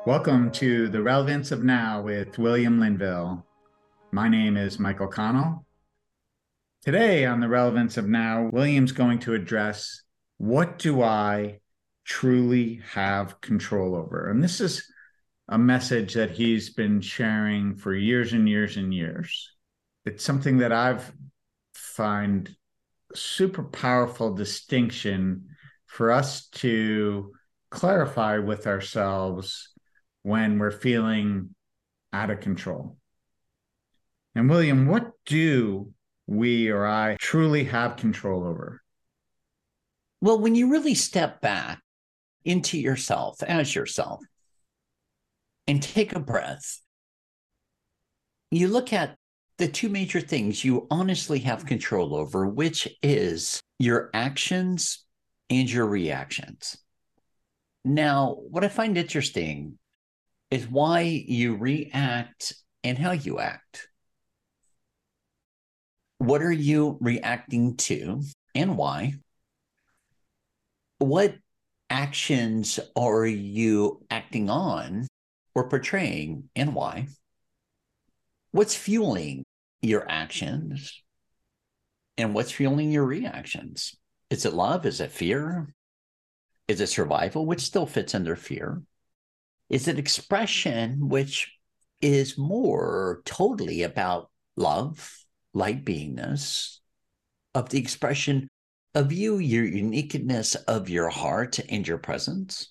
Welcome to The Relevance of Now with William Linville. My name is Michael Connell. Today on The Relevance of Now, William's going to address what do I truly have control over? And this is a message that he's been sharing for years and years and years. It's something that I've find super powerful distinction for us to clarify with ourselves when we're feeling out of control. And William, what do we or I truly have control over? Well, when you really step back into yourself as yourself and take a breath, you look at the two major things you honestly have control over, which is your actions and your reactions. Now, what I find interesting is why you react and how you act. What are you reacting to and why? What actions are you acting on or portraying and why? What's fueling your actions and what's fueling your reactions? Is it love? Is it fear? Is it survival, which still fits under fear? Is it expression, which is more totally about love, light beingness, of the expression of you, your uniqueness of your heart and your presence?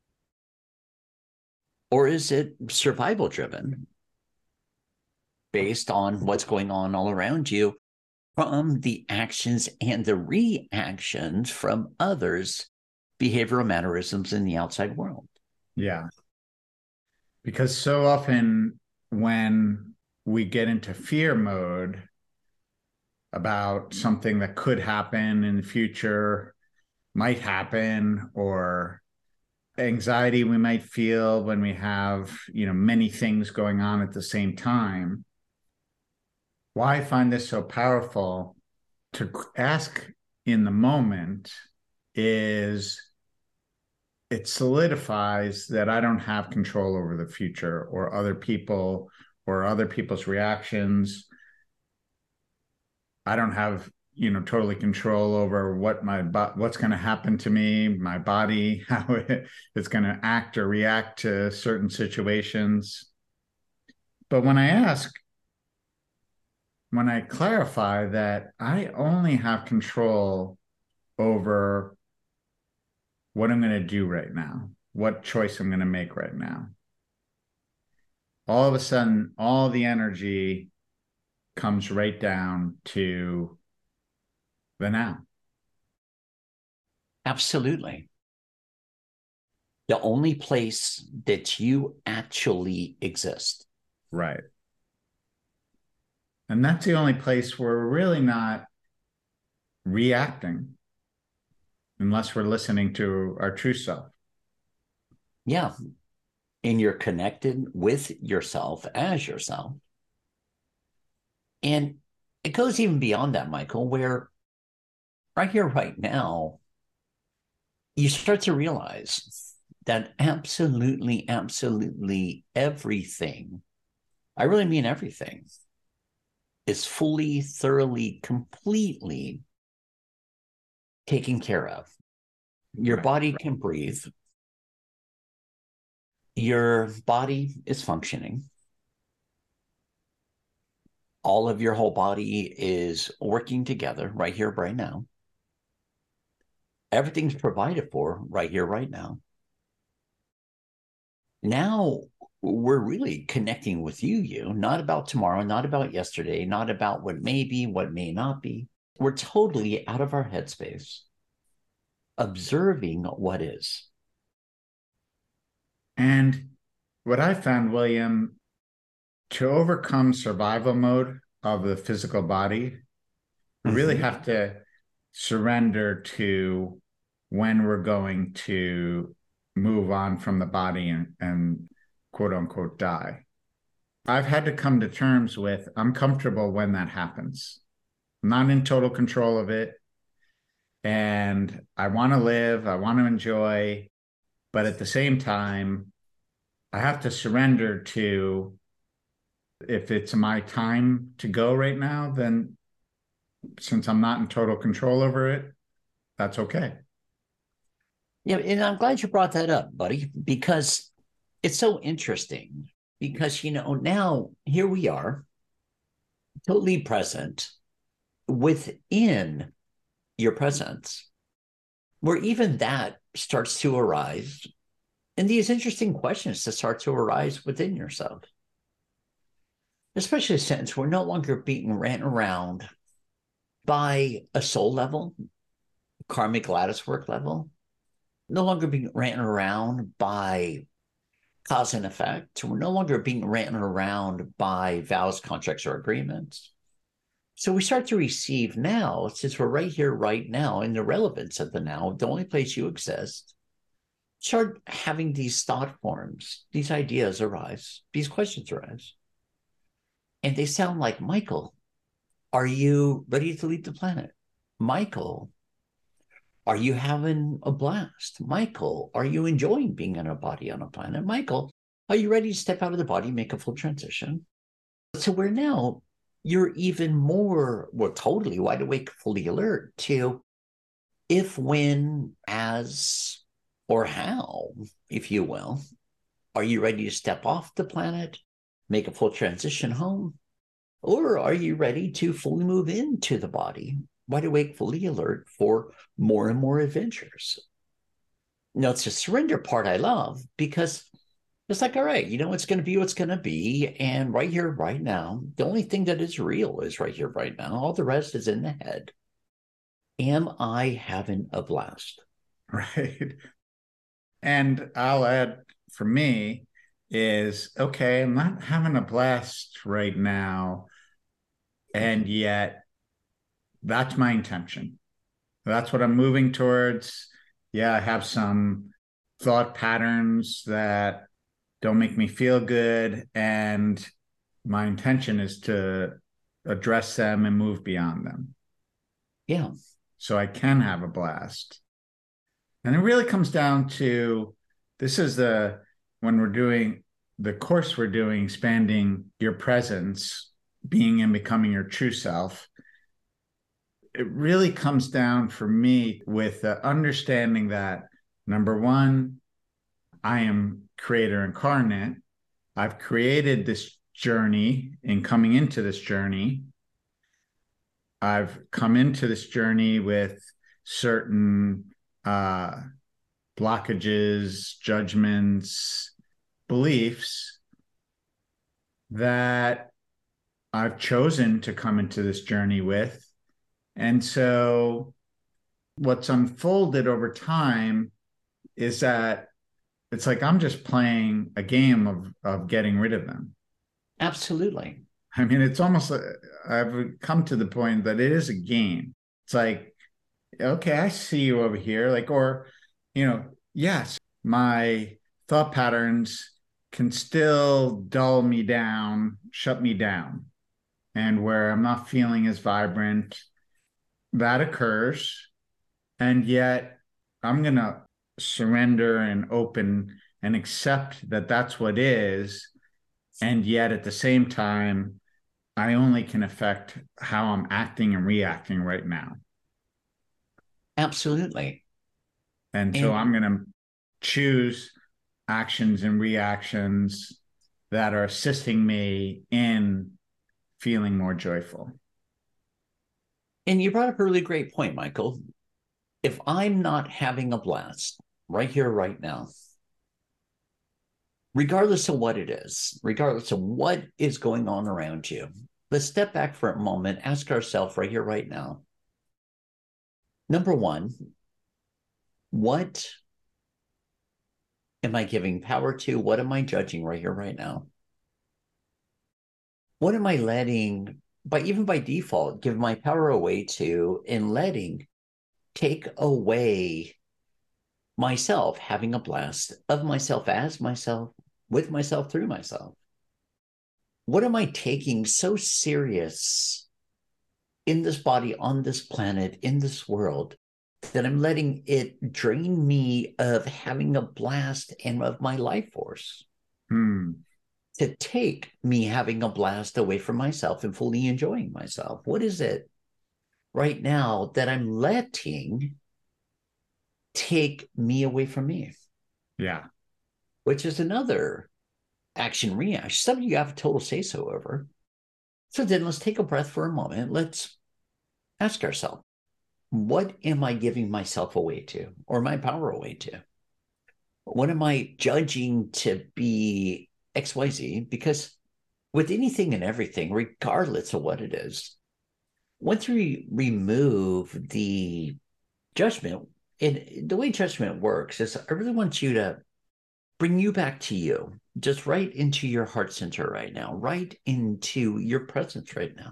Or is it survival driven, based on what's going on all around you from the actions and the reactions from others' behavioral mannerisms in the outside world? Yeah. Because so often when we get into fear mode about something that could happen in the future, might happen, or anxiety we might feel when we have, many things going on at the same time. Why I find this so powerful to ask in the moment is it solidifies that I don't have control over the future or other people or other people's reactions. I don't have, totally control over what's going to happen to me, my body, how it's going to act or react to certain situations. But when I clarify that I only have control over what I'm going to do right now, what choice I'm going to make right now, all of a sudden, all the energy comes right down to the now. Absolutely. The only place that you actually exist. Right. And that's the only place where we're really not reacting unless we're listening to our true self. Yeah. And you're connected with yourself as yourself. And it goes even beyond that, Michael, where right here, right now, you start to realize that absolutely, absolutely everything, I really mean everything, is fully, thoroughly, completely taken care of. Your body can breathe. Your body is functioning. All of your whole body is working together right here, right now. Everything's provided for right here, right now. Now we're really connecting with you, not about tomorrow, not about yesterday, not about what may be, what may not be. We're totally out of our headspace, observing what is. And what I found, William, to overcome survival mode of the physical body, we really have to surrender to when we're going to move on from the body and quote unquote die. I've had to come to terms with I'm comfortable when that happens. I'm not in total control of it. And I want to live, I want to enjoy, but at the same time, I have to surrender to, if it's my time to go right now, then since I'm not in total control over it, that's okay. Yeah, and I'm glad you brought that up, buddy, because it's so interesting. Because, now here we are, totally present within your presence, where even that starts to arise. And these interesting questions that start to arise within yourself, especially since we're no longer being ran around by a soul level, karmic lattice work level, no longer being ran around by cause and effect. We're no longer being ran around by vows, contracts, or agreements. So we start to receive now, since we're right here, right now, in the relevance of the now, the only place you exist, start having these thought forms, these ideas arise, these questions arise. And they sound like, Michael, are you ready to leave the planet? Michael, are you having a blast? Michael, are you enjoying being in a body on a planet? Michael, are you ready to step out of the body, make a full transition? So we're now, you're even more, well, totally wide awake, fully alert to if, when, as, or how, if you will, are you ready to step off the planet, make a full transition home? Or are you ready to fully move into the body, wide awake, fully alert for more and more adventures? Now, it's the surrender part I love because it's like, all right, it's going to be what's going to be. And right here, right now, the only thing that is real is right here, right now. All the rest is in the head. Am I having a blast? Right. And I'll add, for me, is okay, I'm not having a blast right now. And yet that's my intention. That's what I'm moving towards. Yeah, I have some thought patterns that don't make me feel good. And my intention is to address them and move beyond them. Yeah. So I can have a blast. And it really comes down to, this is when we're doing the course we're doing, expanding your presence, being and becoming your true self. It really comes down for me with the understanding that, number one, I am creator incarnate. I've created this journey. In coming into this journey, I've come into this journey with certain blockages, judgments, beliefs that I've chosen to come into this journey with. And so what's unfolded over time is that it's like I'm just playing a game of getting rid of them. Absolutely. I mean, it's almost like I've come to the point that it is a game. It's like, okay, I see you over here. Like, or, yes, my thought patterns can still dull me down, shut me down. And where I'm not feeling as vibrant, that occurs. And yet I'm going to surrender and open and accept that that's what is. And yet at the same time, I only can affect how I'm acting and reacting right now. Absolutely. And so And I'm going to choose actions and reactions that are assisting me in feeling more joyful. and you brought up a really great point, Michael. If I'm not having a blast right here, right now, regardless of what it is, regardless of what is going on around you, let's step back for a moment, ask ourselves right here, right now. Number one, what am I giving power to? What am I judging right here, right now? What am I letting, even by default, give my power away to and letting take away myself having a blast of myself as myself, with myself, through myself? What am I taking so serious in this body, on this planet, in this world, that I'm letting it drain me of having a blast and of my life force? Hmm. to take me having a blast away from myself and fully enjoying myself? What is it right now that I'm letting take me away from me? Yeah. Which is another action reaction, something you have a total say so over. So then let's take a breath for a moment. Let's ask ourselves, what am I giving myself away to or my power away to? What am I judging to be XYZ? Because with anything and everything, regardless of what it is, once we remove the judgment, and the way judgment works is I really want you to bring you back to you, just right into your heart center right now, right into your presence right now.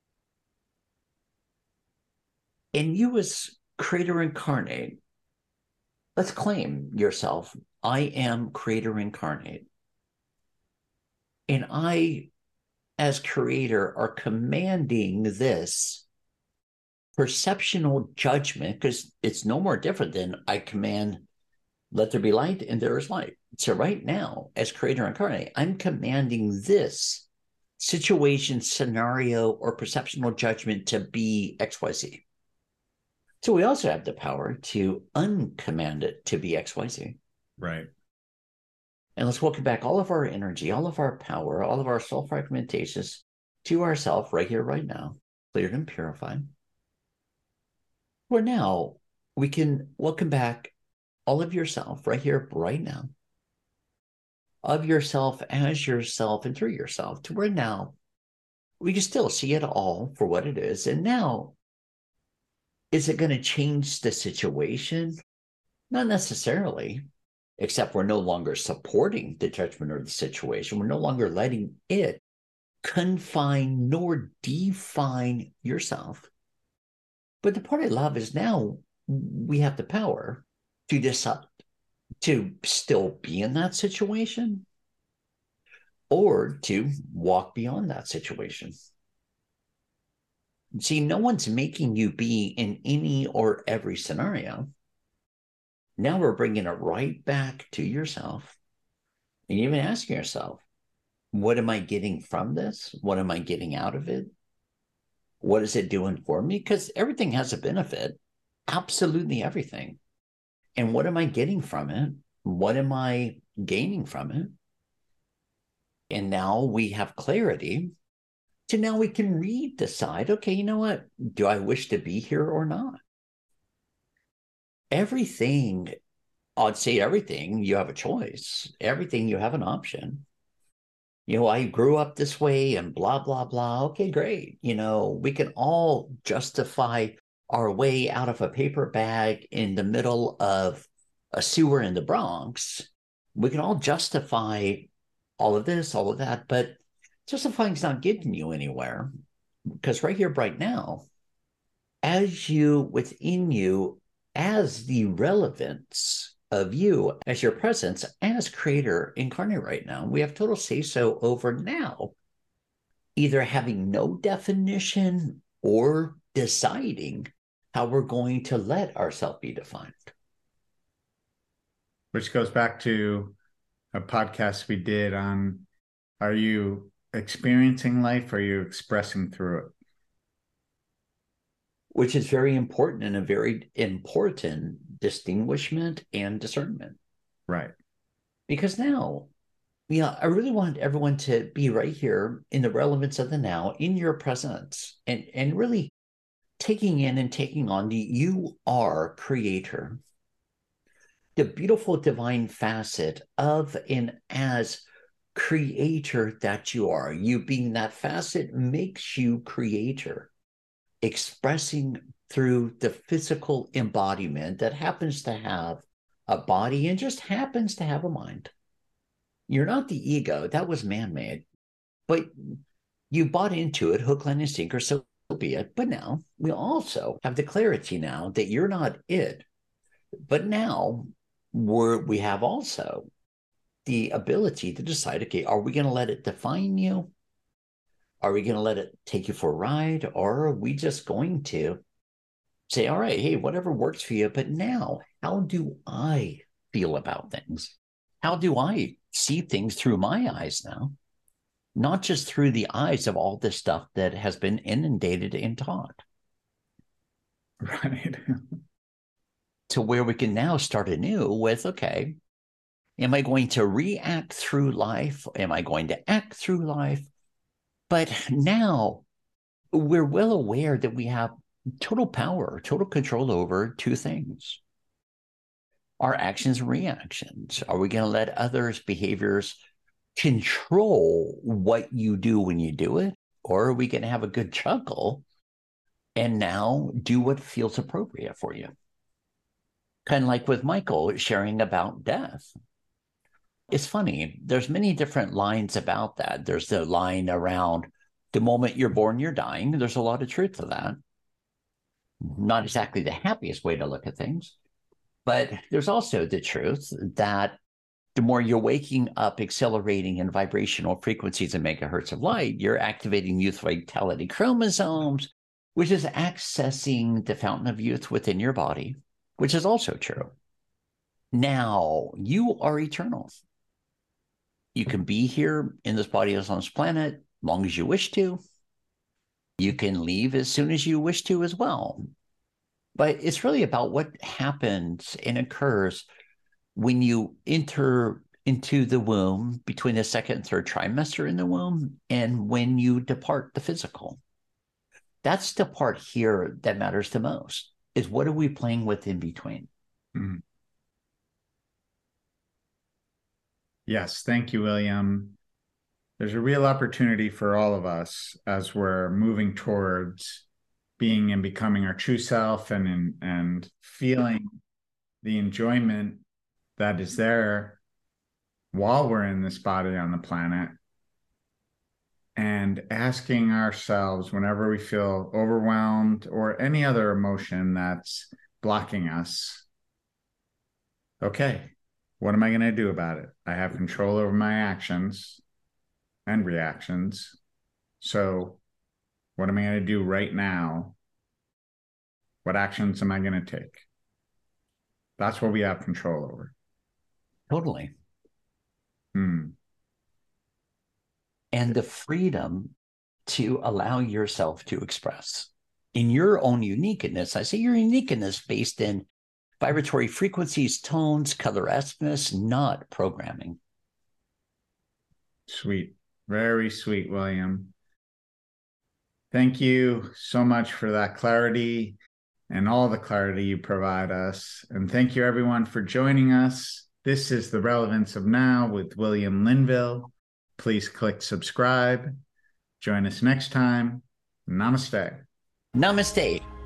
And you, as creator incarnate, let's claim yourself. I am creator incarnate. And I, as creator, are commanding this perceptional judgment, because it's no more different than I command, let there be light, and there is light. So right now, as creator incarnate, I'm commanding this situation, scenario, or perceptional judgment to be XYZ. So we also have the power to uncommand it to be XYZ. Right. And let's welcome back all of our energy, all of our power, all of our soul fragmentations to ourself right here, right now, cleared and purified. Where now we can welcome back all of yourself right here, right now, of yourself as yourself and through yourself, to where now we can still see it all for what it is. And now, is it going to change the situation? Not necessarily, except we're no longer supporting the judgment or the situation. We're no longer letting it confine nor define yourself. But the part I love is now we have the power to decide to still be in that situation or to walk beyond that situation. See, no one's making you be in any or every scenario. Now we're bringing it right back to yourself and even asking yourself, what am I getting from this? What am I getting out of it? What is it doing for me? Because everything has a benefit, absolutely everything. And what am I getting from it? What am I gaining from it? And now we have clarity. So now we can decide, okay, you know what? Do I wish to be here or not? Everything, I'd say everything, you have a choice. Everything, you have an option. I grew up this way and blah, blah, blah. Okay, great. We can all justify our way out of a paper bag in the middle of a sewer in the Bronx. We can all justify all of this, all of that, but justifying's not getting you anywhere. Because right here, right now, as you within you, as the relevance of you, as your presence, as creator incarnate right now, we have total say so over now, either having no definition or deciding how we're going to let ourselves be defined. Which goes back to a podcast we did on, are you experiencing life or are you expressing through it? Which is very important and a very important distinguishment and discernment. Right. Because now, I really want everyone to be right here in the relevance of the now, in your presence, and really taking in and taking on the you are creator, the beautiful divine facet of and as creator that you are. You being that facet makes you creator, expressing through the physical embodiment that happens to have a body and just happens to have a mind. You're not the ego, that was man-made, but you bought into it, hook, line, and sinker, so be it. But now we also have the clarity now that you're not it. But now we have also the ability to decide, okay, are we going to let it define you? Are we going to let it take you for a ride? Or are we just going to say, all right, hey, whatever works for you, but now how do I feel about things? How do I see things through my eyes now? Not just through the eyes of all this stuff that has been inundated and taught. Right. To where we can now start anew with, okay, am I going to react through life? Am I going to act through life? But now we're well aware that we have total power, total control over two things: our actions and reactions. Are we going to let others' behaviors control what you do when you do it? Or are we going to have a good chuckle and now do what feels appropriate for you? Kind of like with Michael sharing about death. It's funny, there's many different lines about that. There's the line around the moment you're born, you're dying. There's a lot of truth to that. Not exactly the happiest way to look at things, but there's also the truth that the more you're waking up, accelerating in vibrational frequencies and megahertz of light, you're activating youth vitality chromosomes, which is accessing the fountain of youth within your body, which is also true. Now, you are eternal. You can be here in this body on this planet as long as you wish to. You can leave as soon as you wish to as well. But it's really about what happens and occurs when you enter into the womb between the second and third trimester in the womb and when you depart the physical. That's the part here that matters the most, is what are we playing with in between? Mm-hmm. Yes, thank you, William. There's a real opportunity for all of us as we're moving towards being and becoming our true self and feeling the enjoyment that is there while we're in this body on the planet, and asking ourselves whenever we feel overwhelmed or any other emotion that's blocking us, okay, what am I going to do about it? I have control over my actions and reactions. So what am I going to do right now? What actions am I going to take? That's what we have control over. Totally. Hmm. And the freedom to allow yourself to express in your own uniqueness. I say your uniqueness based in vibratory frequencies, tones, coloresqueness, not programming. Sweet. Very sweet, William. Thank you so much for that clarity and all the clarity you provide us. And thank you, everyone, for joining us. This is The Relevance of Now with William Linville. Please click subscribe. Join us next time. Namaste. Namaste.